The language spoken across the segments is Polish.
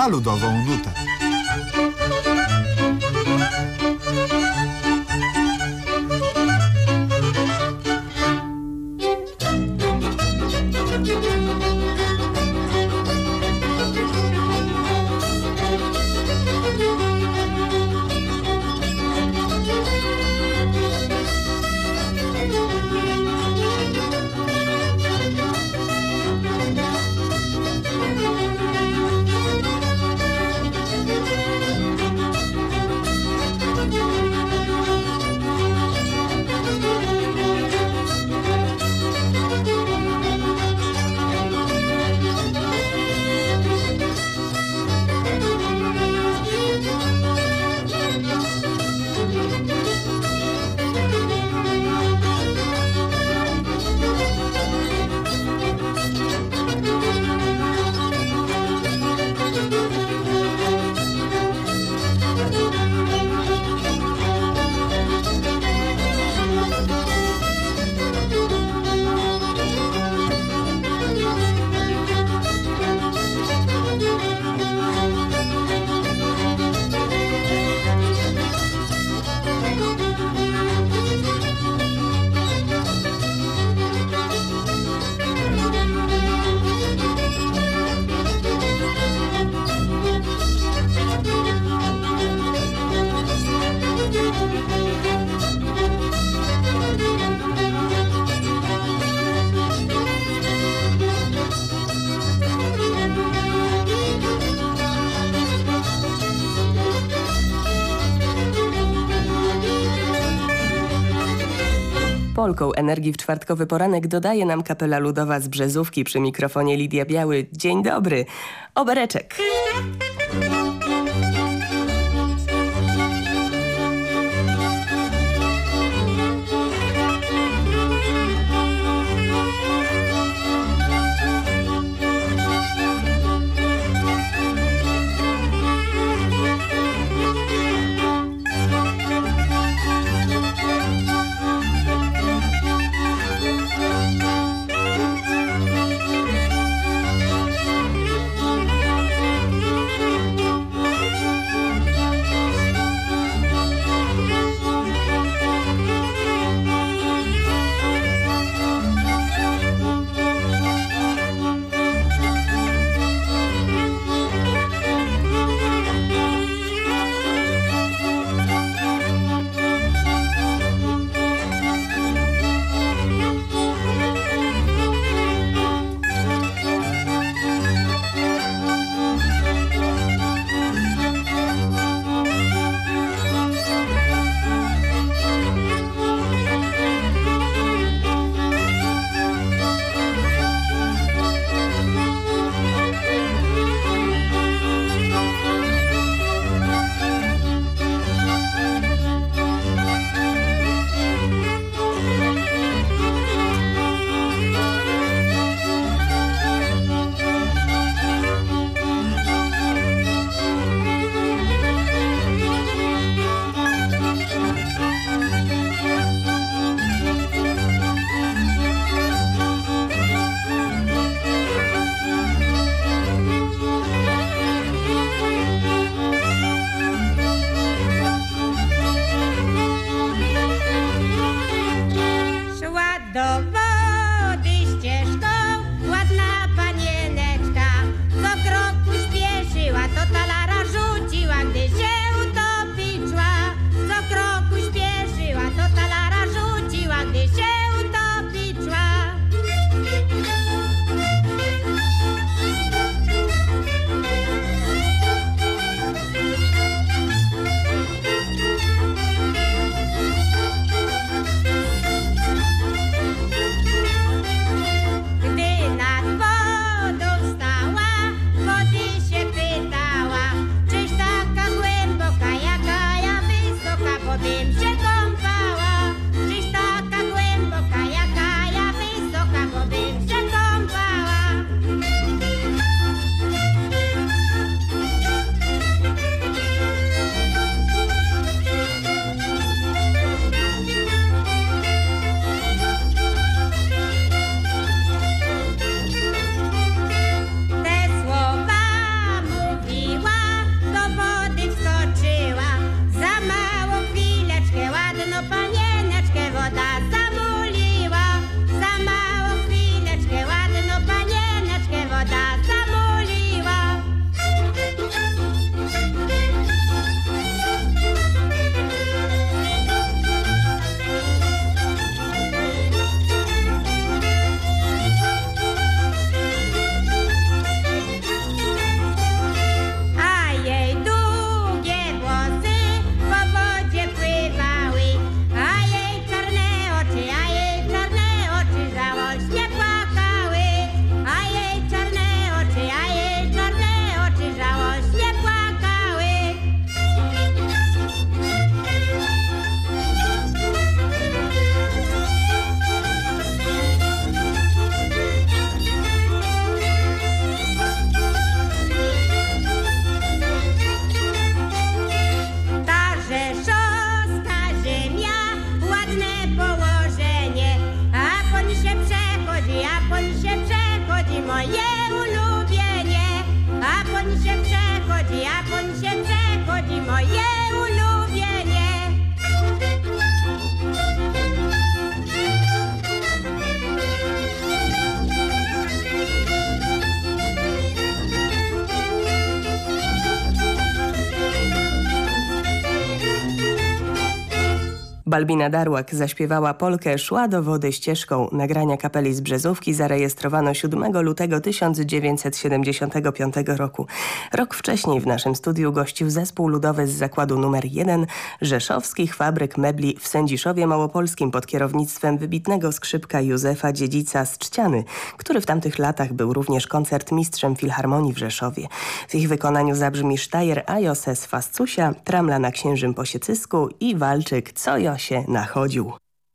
na ludową nutę. Polką energii w czwartkowy poranek dodaje nam kapela ludowa z Brzezówki, przy mikrofonie Lidia Biały. Dzień dobry. Obereczek. Balbina Darłak zaśpiewała polkę Szła do wody ścieżką. Nagrania kapeli z Brzezówki zarejestrowano 7 lutego 1975 roku. Rok wcześniej w naszym studiu gościł zespół ludowy z zakładu numer 1 Rzeszowskich Fabryk Mebli w Sędziszowie Małopolskim pod kierownictwem wybitnego skrzypka Józefa Dziedzica z Trzciany, który w tamtych latach był również koncertmistrzem Filharmonii w Rzeszowie. W ich wykonaniu zabrzmi Sztajer a Jose z Fascusia, Tramla na Księżym Posiecysku i Walczyk Co Josie nachodził.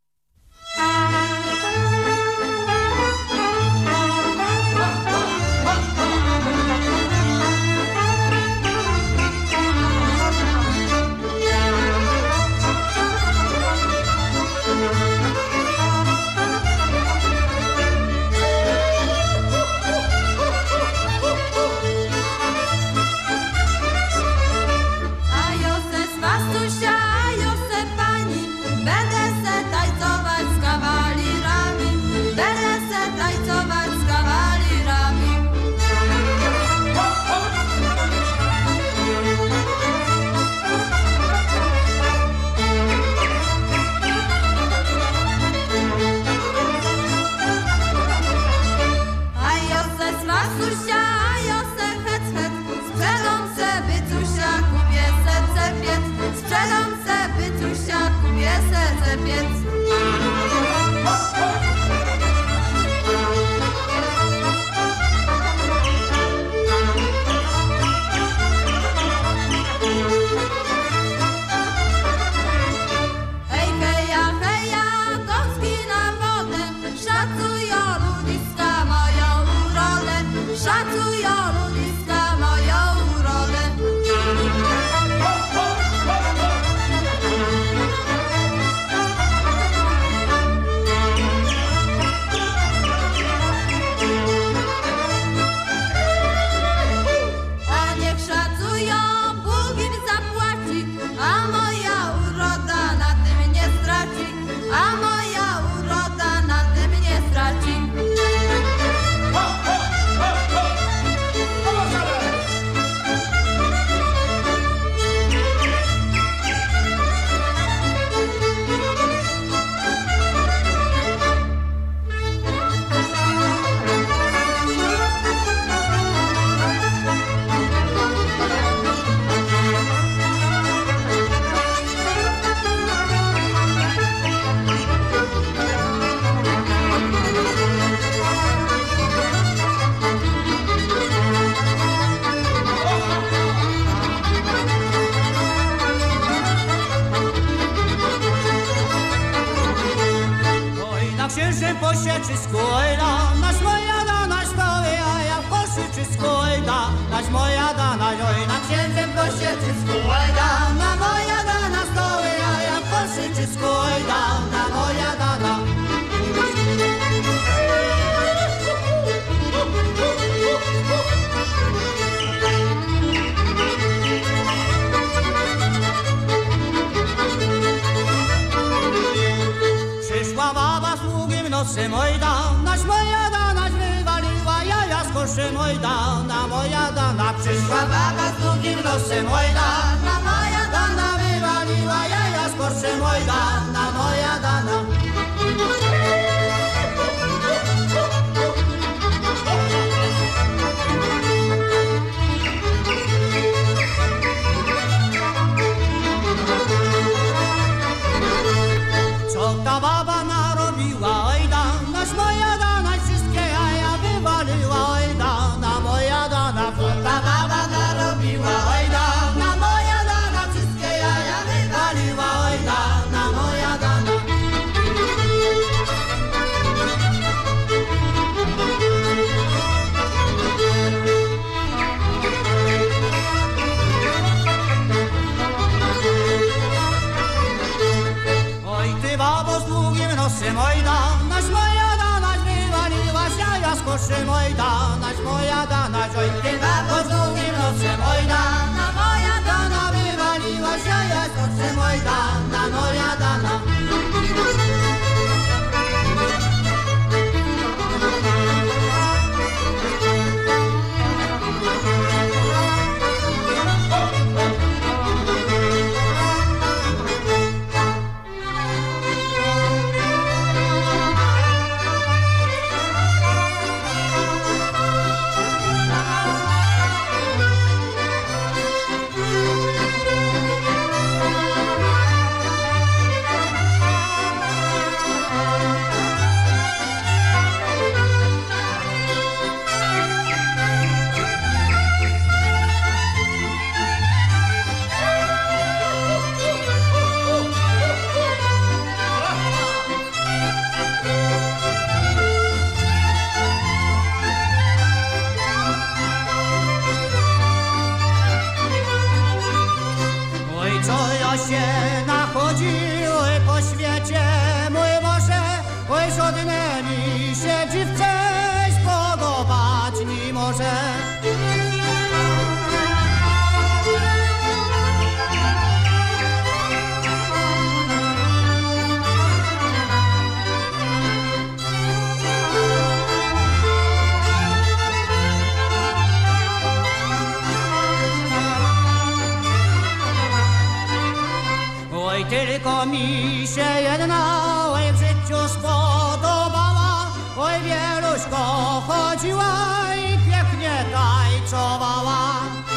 Posieczysku, ojda, naś moja dana stoły, a ja w Koszyczysku, ojda, naś moja dana, oj, na księdzem Posieczysku, ojda, na moja dana stoły, a ja w Koszyczysku, ojda, na moja dana. Przyszła baba z długim nosem, ojda, naś moja dana wywaliła jaja z koszem, ojda, na moja dana. Przyszła baba z długim nosem, ojda, na moja dana wywaliła jaja z koszem, ojda, na moja dana. Co ta baba narobiła, ojda, naś moja dana wszystkie jaja wywaliła, ojda, na moja dana. Co ta baba narobiła, ojda, na moja dana wszystkie jaja wywaliła, ojda, na moja dana. Oj ty babo z długim nosem, ojda, naś moja dana wywaliła jaja z koszem, ojda, naś moja dana. Oj ty babo z długim nosem, ojda, na moja dana wywaliła jaja z koszem, ojda, na moja dana. tylko mi się jedna oj w życiu spodobała, oj wieluśko chodziła i pięknie tańcowała.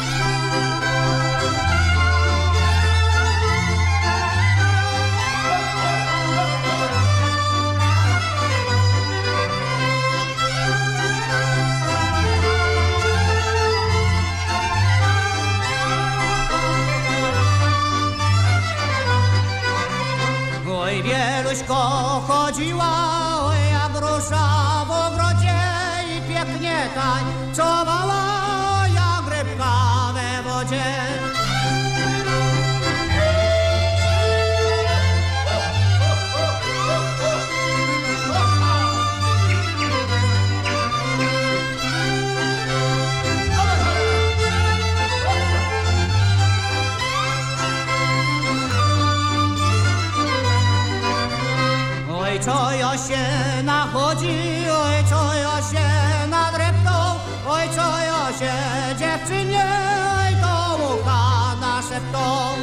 Oj wieluśko chodziła, oj jak rusza w ogrodzie i pięknie tańcowała, jak rybka we wodzie. Oj, co ja się nachodzi, oj, co ja się nadreptą, oj, co ja się dziewczynie, oj, do ucha naszeptą.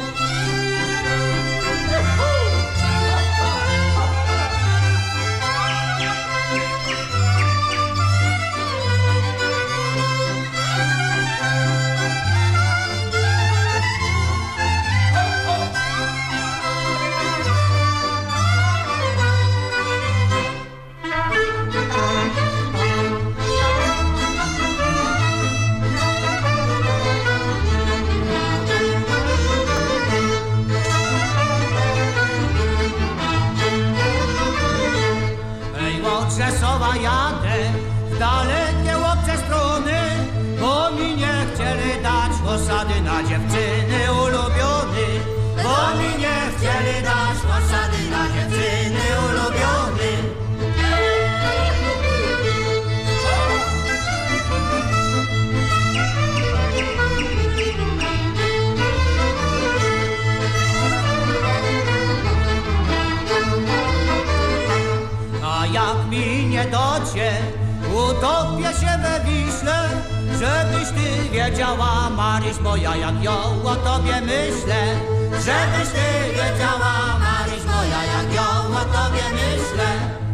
Rzeszowa jadę w dalekie łopce strony, bo mi nie chcieli dać osady na dziewczyny ulubiony, bo mi nie chcieli dać osady na dziewczyny ulubiony. Jak mi nie docie, utopię się we Wiśle, żebyś ty wiedziała, Maryś moja, jak ja o tobie myślę. Żebyś ty wiedziała, Maryś moja, jak ja o tobie myślę.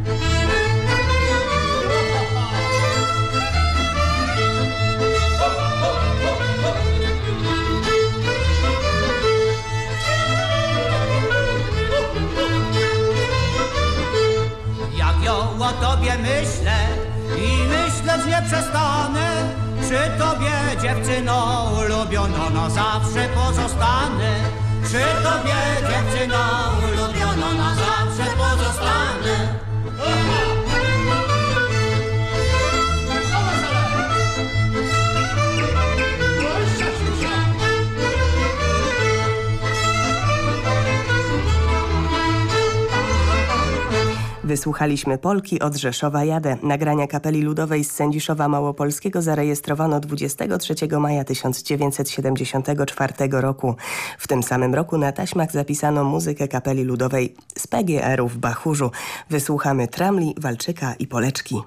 O tobie myślę i myśleć nie przestanę, przy tobie dziewczyno ulubiono, na zawsze pozostanę. Przy tobie dziewczyno ulubiono, na zawsze pozostanę. Wysłuchaliśmy Polki od Rzeszowa jadę. Nagrania Kapeli Ludowej z Sędziszowa Małopolskiego zarejestrowano 23 maja 1974 roku. W tym samym roku na taśmach zapisano muzykę Kapeli Ludowej z PGR-u w Bachurzu. Wysłuchamy Tramli, Walczyka i Poleczki.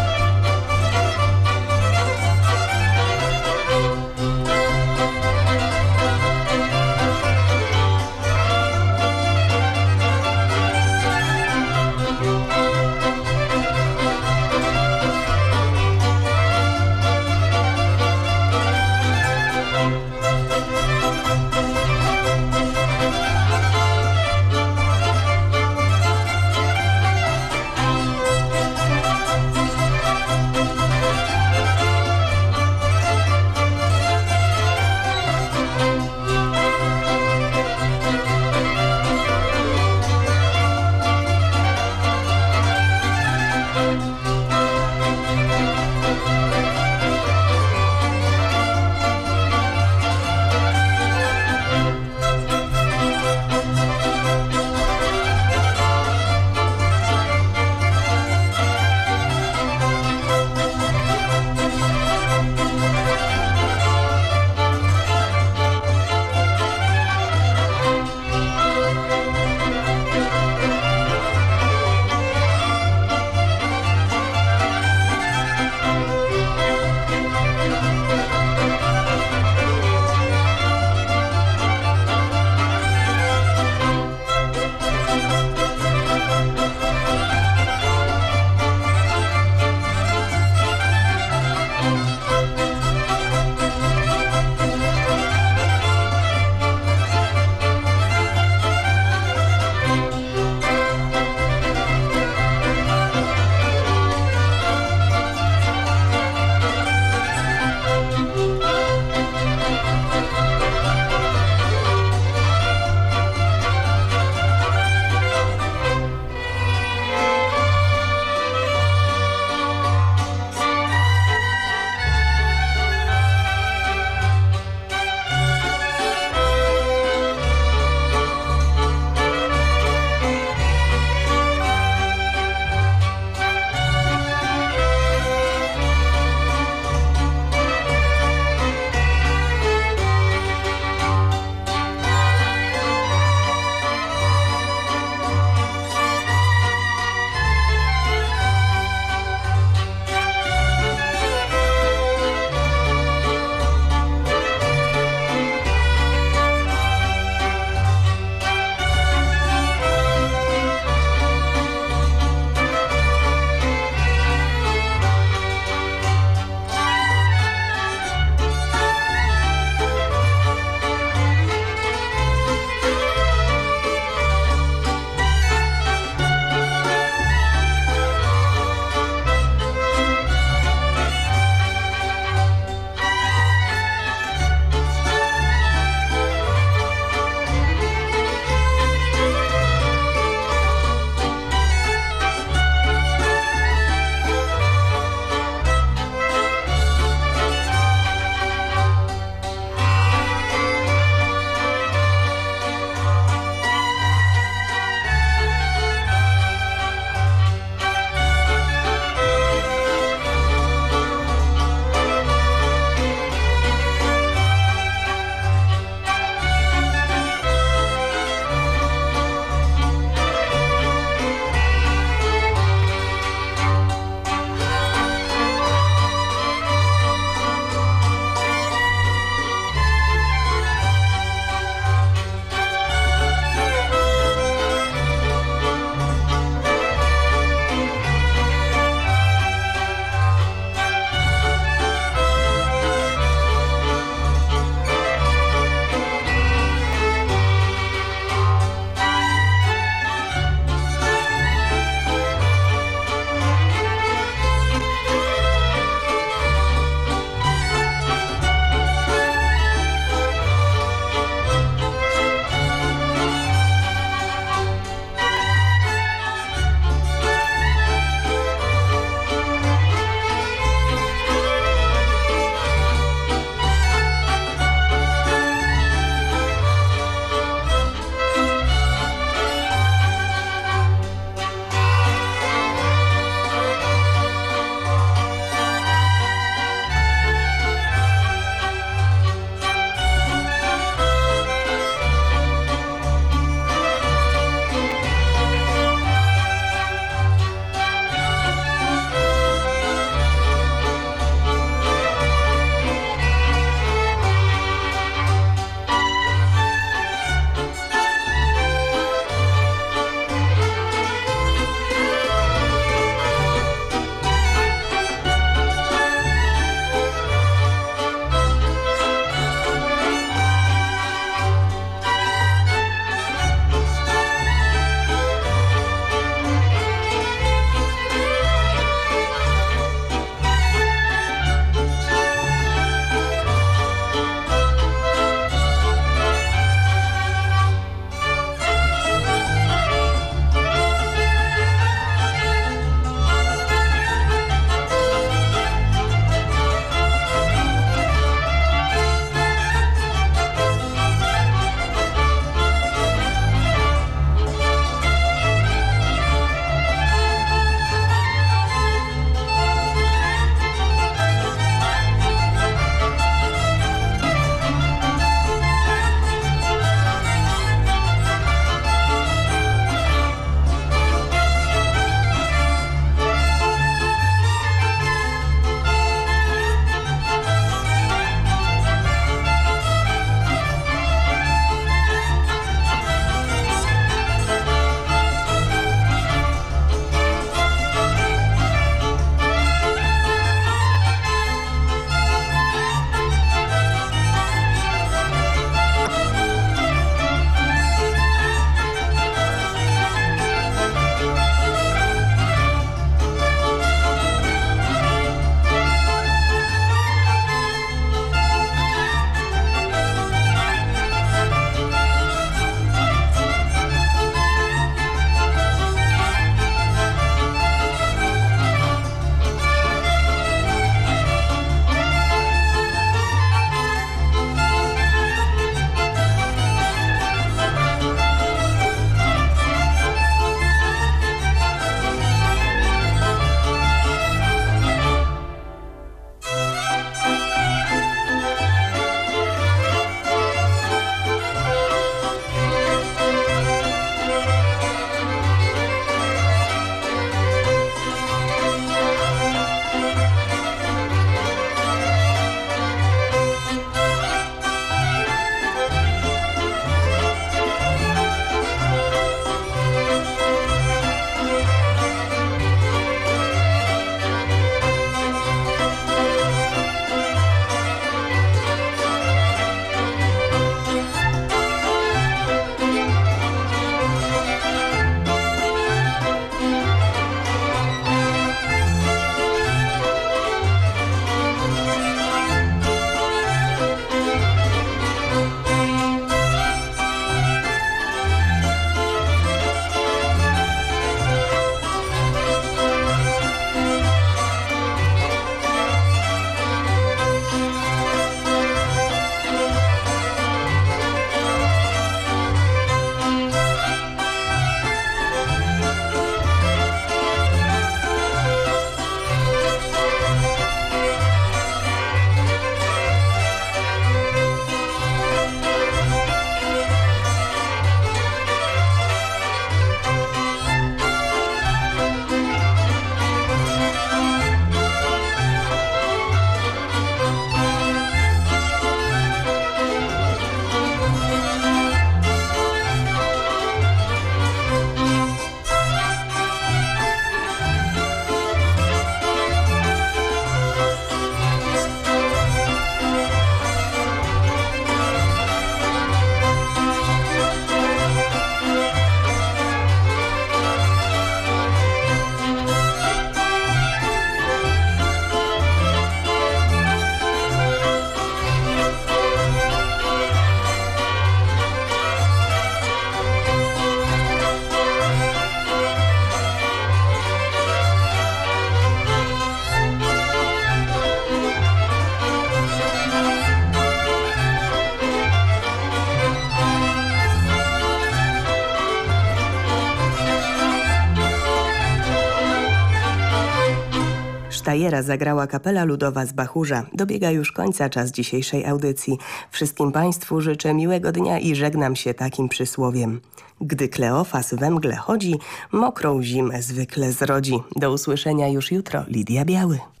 Sztajera zagrała kapela ludowa z Bachurza. Dobiega już końca czas dzisiejszej audycji. Wszystkim Państwu życzę miłego dnia i żegnam się takim przysłowiem. Gdy Kleofas we mgle chodzi, mokrą zimę zwykle zrodzi. Do usłyszenia już jutro. Lidia Biały.